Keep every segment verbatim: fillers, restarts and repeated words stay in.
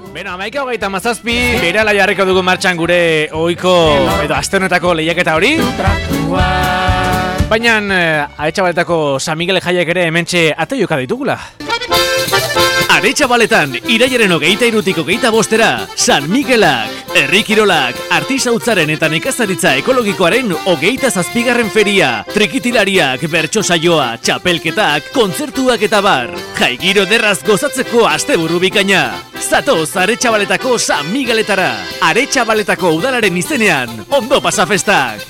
Beno, amaika hogeita mazazpi, berehala jarriko dugu martxan gure ohiko edo aste honetako lehiaketa hori. Baina, eh, Aretxabaletako San Miguel jaiak ere hementxe ateioka ditugula. Aretxabaletan, iraiaren hogeita irutik hogeita bostera, San Miguelak, herri kirolak, artisautzaren eta nekazaritza ekologikoaren hogeita zazpigarren feria, trikitilariak, bertso saioa, txapelketak, kontzertuak eta bar. Jaigiro derraz gozatzeko asteburu bikaina. Zatoz Aretxabaletako San Migueletara. Aretxabaletako udalaren izenean, ondo pasa festak!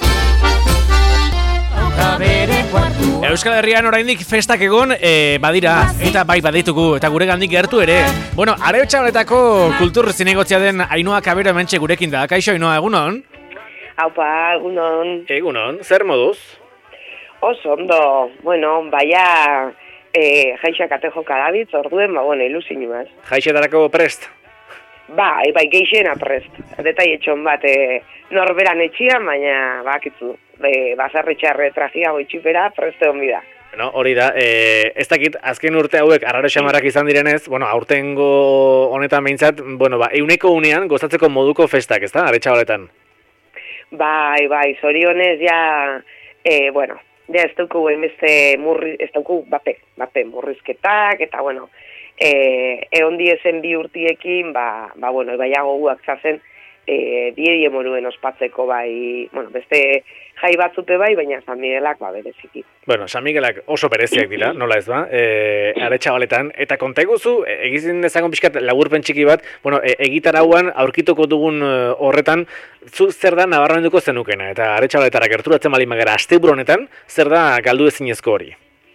Euskal Herrian oraindik festak egon e, badira, eta bai baditugu, eta gure gandik gertu ere. Bueno, Aretxabaletako kultur zinegotzia den Ainhoa Cabero hementxe gurekin da. Kaixo, Ainhoa, egunon? Haupa, egunon. Egunon, zer moduz? Oso ondo, bueno, baia e, jaixak ate joka dabitz, orduen, ba, bueno, ilusinuaz. Jaixetarako prest? Bai, bai, geixena prest. Detai etxon bat, e, norberan etxian, baina bakitzu. E, Bazarritxarre tragia goitxipera preste honbi da. No, hori da, e, ez dakit, azken urte hauek arraro xamarrak izan direnez, bueno, aurtengo honetan behintzat, bueno, ba, euneko unean gozatzeko moduko festak, ez da, Aretxabaletan? Bai, bai, zorionez, ja, e, bueno, ja ez dauku beste murri, ez dauku bape, bape, murrizketak, eta, bueno, e, egon diezen bi urtiekin, ba, ba bueno, baiago guak zazen, e, biedie moruen ospatzeko bai, bueno, beste jai batzute bai, baina San Miguelak ba bereziki. Bueno, San Miguelak oso bereziak dira, nola ez ba, e, Aretxabaletan, eta konta eguzu, e, egizin dezagon pixkat laburpen txiki bat, bueno, e, egitarauan aurkituko dugun e, horretan, zu zer da nabarmenduko zenukena, eta Aretxabaletara gerturatzen bali magara asteburu honetan, zer da galdu ezinezko hori?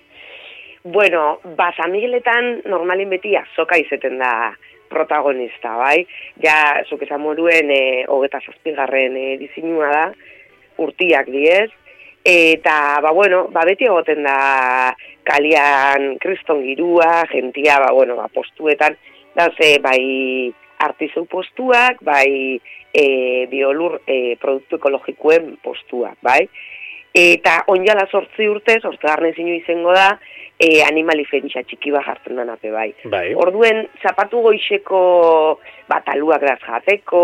Bueno, ba, San Migueletan normalin beti azoka izeten da protagonista, bai? Ja, zuk esan moruen, e, hogeta zazpigarren e, dizinua da, urtiak diez, eta, ba, bueno, ba, beti egoten da kalian kriston girua, gentia, ba, bueno, ba, postuetan, dauze, bai, artizau postuak, bai, e, biolur e, produktu ekologikoen postuak, bai? Eta onjala sortzi urte, sortzegarren zinu izango da, e, animalifentsa txiki bat jartzen den ape bai. bai. Orduen, zapatu goixeko bataluak daz jateko,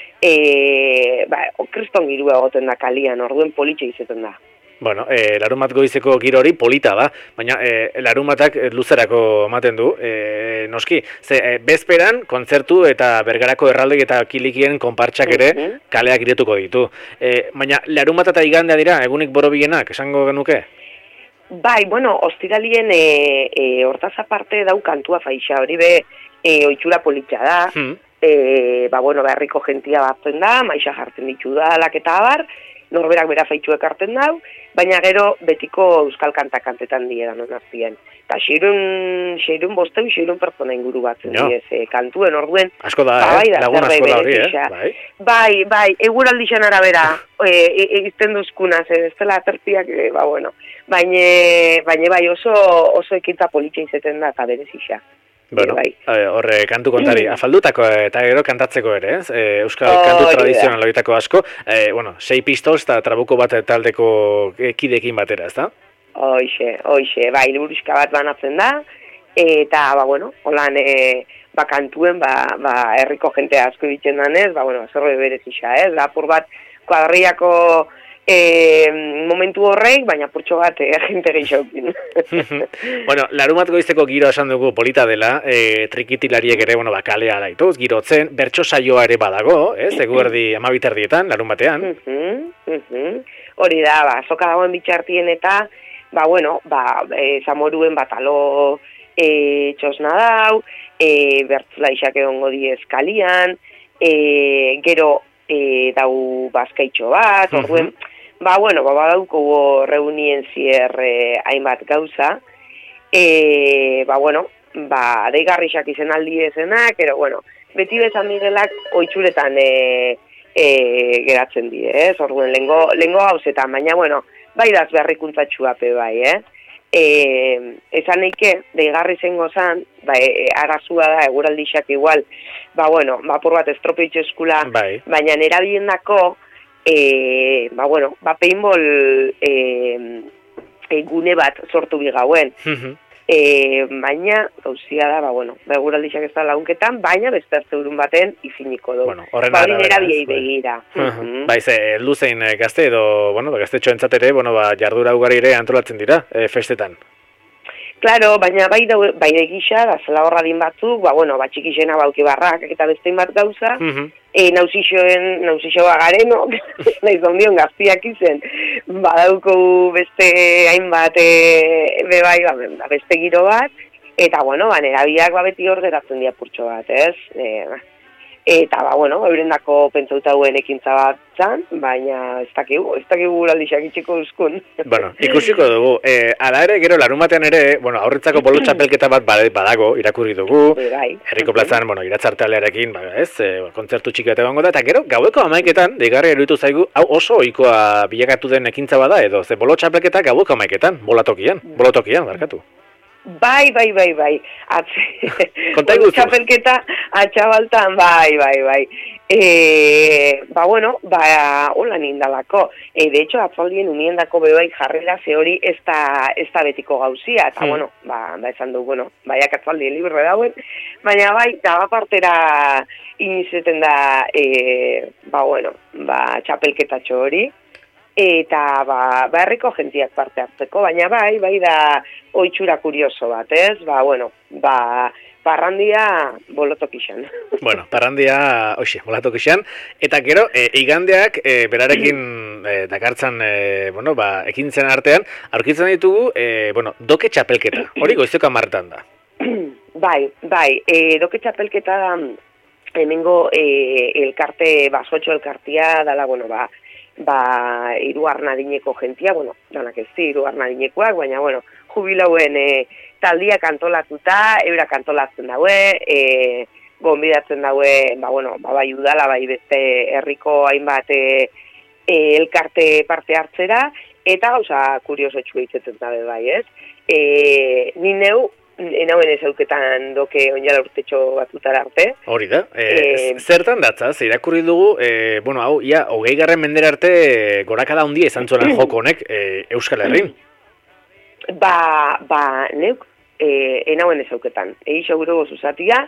e, ba, kriston girua egoten da kalian, orduen politxe izaten da. Bueno, e, larumat goizeko giro hori polita da, baina e, larumatak luzerako ematen du, e, noski, ze, e, bezperan kontzertu eta bergarako erraldek eta kilikien konpartxak ere uh-huh. kaleak iretuko ditu. E, baina larumata eta igandea dira, egunik borobienak, esango genuke? Bai, bueno, ostiralien e, e, hortaz aparte dau kantua faixa, hori be e, oitxura politxa da, hmm. e, ba, bueno, beharriko gentia batzen da, maixa jartzen ditu da, laketa abar, norberak bera feitxuek hartzen dau, baina gero betiko euskal kantak kantetan diedan onartien. Eta xeirun, xeirun bosteun, xeirun pertsona inguru batzen no. diez, e, kantuen orduen. Asko da, ba, eh? Lagun asko da hori, eh? Bai, bai, bai eguraldixan arabera, egizten e, duzkunaz, ez dela aterpiak, e, ba, bueno. Baina, baina bai oso, oso ekintza politxa izeten da, eta berezisa. Bueno, bai. Horre kantu kontari, afaldutako eta gero kantatzeko ere, ez? E, Euskal oh, kantu tradizional horietako asko, e, bueno, sei pistols eta trabuko bat taldeko kidekin batera, ez da? Hoixe, hoixe, bai, liburuska bat banatzen da, eta, ba, bueno, holan, e, ba, kantuen, ba, ba, herriko jente asko ditzen danez, ba, bueno, zerro berezisa, ez? Lapur bat, kuadriako E, momentu horreik, baina purtxo bat e, jente gehiokin. Bueno, larumat goizeko giro esan dugu polita dela, e, trikitilariek ere, bueno, bakalea daituz, girotzen, bertso saioa ere badago, ez, eguerdi amabiterdietan, larun batean. Hori da, ba, soka dagoen bitxartien eta, ba, bueno, ba, e, zamoruen batalo e, txosna dau, e, bertzula isak egongo diez kalian, e, gero e, dau bazkaitxo bat, orduen, uh-huh. Ba, bueno, ba, badauko reunien zier eh, hainbat gauza. E, ba, bueno, ba, deigarrixak izen aldi ezenak, ero, bueno, beti bezan Miguelak oitxuretan e, e, geratzen die, ez? Eh? Orduen, lengo, lengo hauzetan, baina, bueno, bai daz beharrikuntzatxua pe bai, eh? E, esan eike, deigarri zengo zan, ba, e, arazua da, eguraldixak igual, ba, bueno, ba, por bat estropeitxo eskula, bai. Baina nera biendako, E, ba, bueno, ba, paintball e, e, gune bat sortu bigauen. E, baina, gauzia da, ba, bueno, beguraldixak ez da lagunketan, baina beste urun baten ifiniko du. Bueno, horren ba, hori arabera, nera biei ez, bai. begira. Mhm. Bai, ze, heldu zein eh, gazte edo, bueno, ba, gaztetxoentzat ere, bueno, ba, jardura ugari ere antolatzen dira, eh, festetan. Claro, baina bai da bai da gisa, da zela horradin batzuk, ba, bueno, ba, txikixena bauki barrak eta bestein bat gauza, Mhm. e, nausixoen, nausixoa gareno, nahiz ondion gaztiak izen, badauko beste hainbat, e, bebai, ba, beste giro bat, eta, bueno, ba, nerabiak ba, beti hor geratzen dia purtxo bat, ez? E, eta, ba, bueno, eurendako pentsauta hauen ekintza bat zan, baina ez dakigu, ez dakigu guraldixak itxiko euskun. Bueno, ikusiko dugu. E, ala ere, gero, larun batean ere, bueno, aurretzako bolo txapelketa bat badago, irakurri dugu. Bai. Herriko plazan, bueno, iratzartealearekin, ba, ez, e, kontzertu txiki bat egongo da, eta gero, gaueko amaiketan, deigarri eruditu zaigu, hau oso ohikoa bilakatu den ekintza bada, edo, ze bolo txapelketa gaueko amaiketan, bolatokian, bolotokian, barkatu. Bai, bai, bai, bai. Atze. Konta iguzu. Txapelketa atxabaltan, bai, bai, bai. E, ba, bueno, ba, hola nindalako. E, de hecho, atzaldien uniendako bebai jarrera ze hori ez da, ez da betiko gauzia. Eta, hmm. bueno, ba, ba, esan du, bueno, baiak atzaldien libre dauen. Baina, bai, da partera inizeten da, e, ba, bueno, ba, txapelketatxo hori. Eta, ba, ba, herriko jentiak parte hartzeko, baina bai, bai da oitxura kurioso bat, ez? Ba, bueno, ba, parrandia bolotokixan. Bueno, parrandia, oixe, bolotokixan. Eta gero, e, igandeak, e, berarekin e, dakartzan, e, bueno, ba, ekintzen artean, aurkitzen ditugu, e, bueno, doke txapelketa, hori goizeko amartan da. Bai, bai, e, doke txapelketa da, hemengo e, elkarte, basotxo elkartia, dala, bueno, ba, ba, hiru arnadineko jentia, bueno, danak ez di, hiru arnadinekoak, baina, bueno, jubilauen e, taldiak antolatuta, eurak antolatzen daue, e, gonbidatzen daue, ba, bueno, ba, bai udala, bai beste herriko hainbat e, e, elkarte parte hartzera, eta gauza kurioso txua itzetzen dabe bai, ez? E, ni neu, enauen ez auketan doke onjala urtetxo batutara arte. Hori da. E, e, zertan datzaz, irakurri dugu, e, bueno, hau, ia, hogei garren mendera arte gorakada handia izan zuenan joko honek e, Euskal Herrin. Ba, ba, neuk, e, enauen ez auketan. Egi seguro gozuzatia,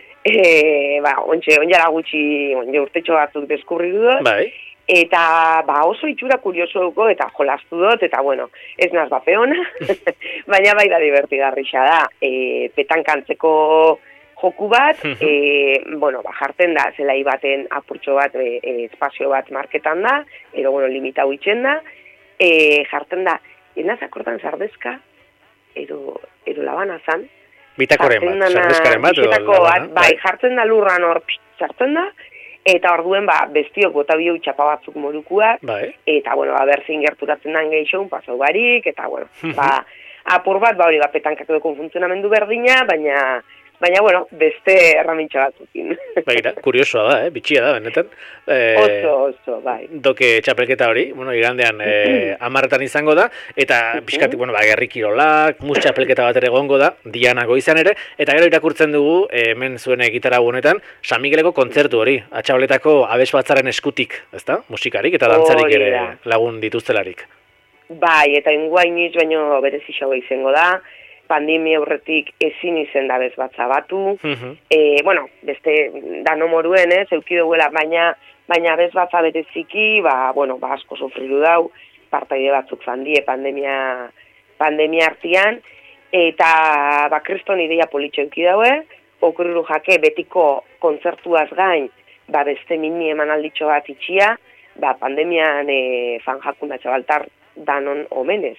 e, ba, ontxe, onjala gutxi, onje urtetxo batzuk deskurri dut. Bai. Eta ba, oso itxura kurioso duko eta jolastu dut, eta bueno, ez naz bapeona, baina bai da divertigarrixa da. E, petankantzeko joku bat, e, bueno, ba, jartzen da, zelai baten apurtxo bat, e, e, espazio bat marketan da, edo, bueno, limita huitzen da, e, jartzen da, enaz akortan sardezka, edo, edo labana zan. Bitakoren bat, sardezkaren bat, edo labana. Bai, jartzen da lurran hor, sartzen da, eta orduen, ba, bestiok bota bio txapa batzuk modukuak, bai. Eta, bueno, ba, berzin gerturatzen den gehiago, pasau barik, eta, bueno, ba, apur bat, ba, hori, ba, petankak edo funtzionamendu berdina, baina, baina, bueno, beste erramintxa batzukin. Baina, kuriosoa da, eh? Bitxia da, benetan. Eh, oso, oso, bai. Doke txapelketa hori, bueno, igandean eh, amarretan izango da, eta pixkati, bueno, ba, gerri kirolak, mus txapelketa bat ere gongo da, dianako izan ere, eta gero irakurtzen dugu, eh, hemen zuen gitara honetan, San Migueleko kontzertu hori, atxabaletako abes batzaren eskutik, ezta? Musikarik eta dantzarik ere lagun dituztelarik. Bai, eta inguainiz baino berezixago izango da, pandemia aurretik ezin izen da bez bat zabatu, uh-huh. e, bueno, beste dano moruen, ez, eukiduela, baina, baina bez bat zabereziki, ba, bueno, ba, asko sofriru dau, partaide batzuk zandie pandemia, pandemia artian, eta, ba, kriston ideia politxo eukidaue, okurru jake betiko kontzertuaz gain, ba, beste mini eman alditxo bat itxia, ba, pandemian e, fan jakunda txabaltar danon omenez.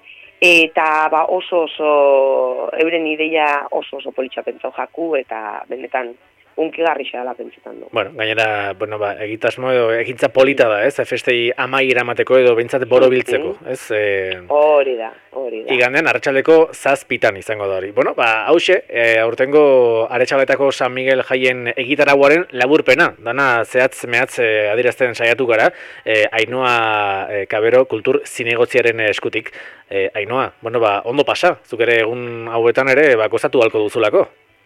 Eta ba, oso oso euren ideia oso oso politxa pentsau jaku eta benetan unkigarrixa dela pentsetan du. Bueno, gainera, bueno, ba, egitasmo edo egitza polita da, ez? Festei amai iramateko edo behintzat boro biltzeko, ez? E... Hori da, hori da. Igandean, arratsaldeko zazpitan izango da hori. Bueno, ba, hause, e, aurtengo Aretxabaletako San Miguel jaien egitarauaren laburpena, dana zehatz mehatz e, adirazten saiatu gara, e, Ainoa e, Kabero kultur zinegotziaren eskutik. E, Ainoa, bueno, ba, ondo pasa, zuk ere egun hauetan ere, ba, gozatu halko duzulako.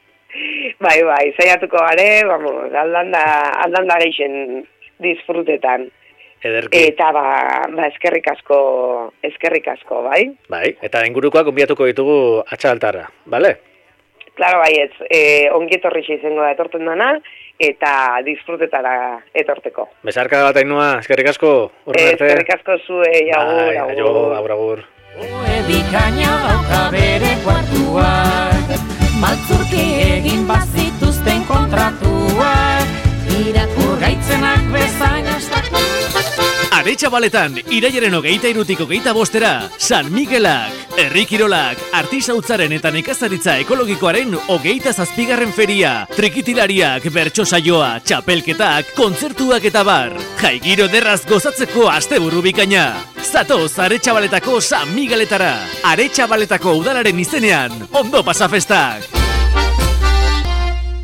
Bai, bai, zaiatuko gare, vamos, aldanda, aldanda geixen disfrutetan. Ederki. Eta ba, ba eskerrik asko, eskerrik asko, bai? Bai, eta ingurukoak gonbidatuko ditugu atxaltarra, bale? Claro, bai, ez, e, ongi etorrixe izango da etorten dana, eta disfrutetara etorteko. Besarka bat Ainhoa, eskerrik asko, urren arte. Eskerrik asko zuei, agur, bai, agur. aio, agur, agur. Oe bikaina dauka bere kuartuak, maltzurki egin bazituzten kontratuak, irakur gaitzenak bezain astak. Aretxabaletan, irailaren hogeita irutik hogeita bostera, San Miguelak, herri kirolak, artisautzaren eta nekazaritza ekologikoaren hogeita zazpigarren feria, trikitilariak, bertso saioa, txapelketak, kontzertuak eta bar, jaigiro derraz gozatzeko asteburu bikaina. Zatoz Aretxabaletako San Migueletara, Aretxabaletako udalaren izenean, ondo pasa festak!